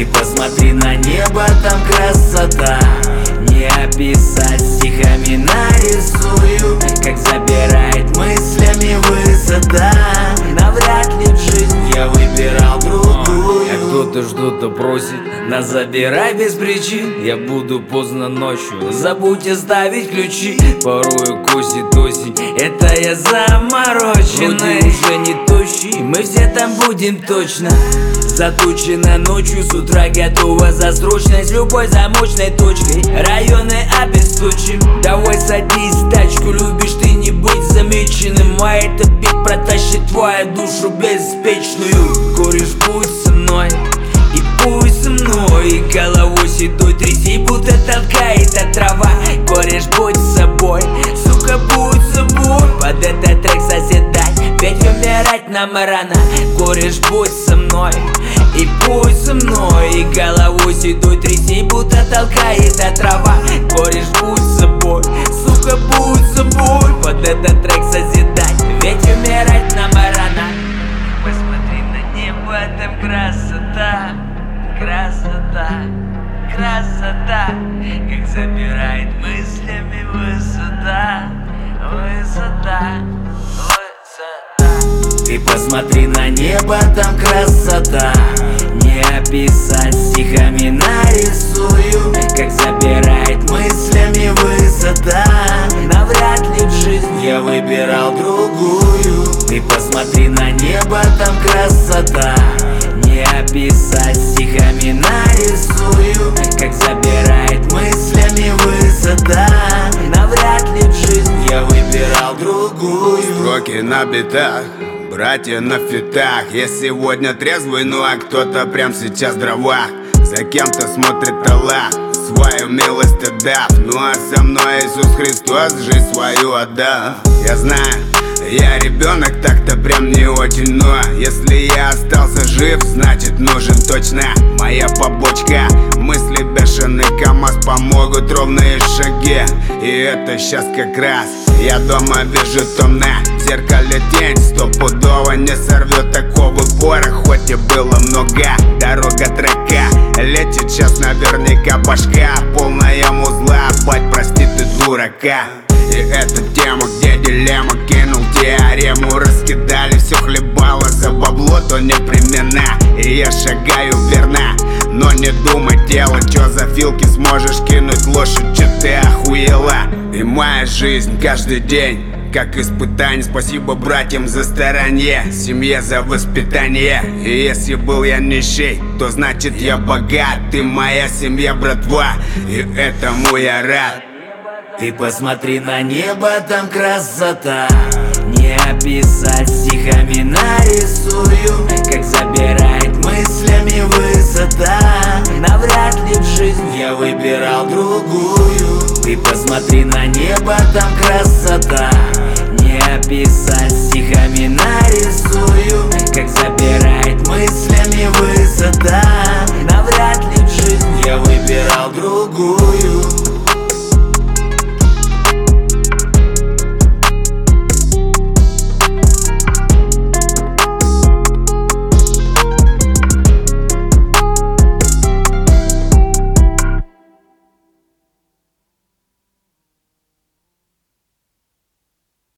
Ты посмотри на небо, там красота. Не описать, стихами нарисую, как забирает мыслями высота. Навряд ли в жизнь я выбирал другую. Кто-то что-то просит, нас забирай без причин. Я буду поздно ночью, забудь оставить ключи. Порою косит осень, это я замороченный. Вроде уже не тощий, мы все там будем точно. Затучено ночью, с утра готова за срочность. Любой замочной точкой районы обесточим. Давай садись в тачку, любишь ты не быть замеченным, а этот бит протащит твою душу беспечную. Кореш, будь со мной, и пусть со мной, и головой седой тряси, будто толкает от трава. Кореш, будь собой, сука, будь собой. Под этот трек созидать, ведь умирать нам рано. Кореш, будь со мной, и пусть со мной, и головой седой тряси, будто толкает от трава. Кореш, будь собой, сука, будь собой. Под этот трек созидать, ведь умирать нам рано. Посмотри на небо, там красота, красота, красота, как забирает мыслями высота, высота, высота. Ты посмотри на небо, там красота. Не описать, стихами нарисую, как забирает мыслями высота. Навряд ли в жизнь я выбирал другую. Ты посмотри на небо, там красота. Не описать, стихами нарисую, как забирает мыслями высота. Навряд ли в жизнь я выбирал другую. Строки на битах, братья на фитах. Я сегодня трезвый, ну а кто-то прям сейчас в дровах. За кем-то смотрит Аллах, свою милость отдав. Ну а со мной Иисус Христос жизнь свою отдав. Я знаю, я ребенок, так-то прям не очень, но если я остался жив, значит нужен точно моя побочка. Мысли бешеный КамАЗ, помогут ровные шаги. И это щас как раз я дома вижу томно. В зеркале тень стопудово не сорвет такого пора. Хоть и было много, дорога трека летит сейчас наверняка башка полная музла. Бать, прости ты дурака. И эту тему, где дилемма, кинул теорему. Раскидали, все хлебало за бабло, то непременно. И я шагаю верно, но не думай дело. Чё за филки сможешь кинуть лошадь, чё ты охуела? И моя жизнь каждый день как испытание. Спасибо братьям за старание, семье за воспитание. И если был я нищий, то значит я богат. Ты моя семья, братва, и этому я рад. Ты посмотри на небо, там красота. Не описать, стихами нарисую, как забирает мыслями высота. Навряд ли в жизнь я выбирал другую. Ты посмотри на небо, там красота. Не описать, стихами нарисую, как забирает мыслями высота.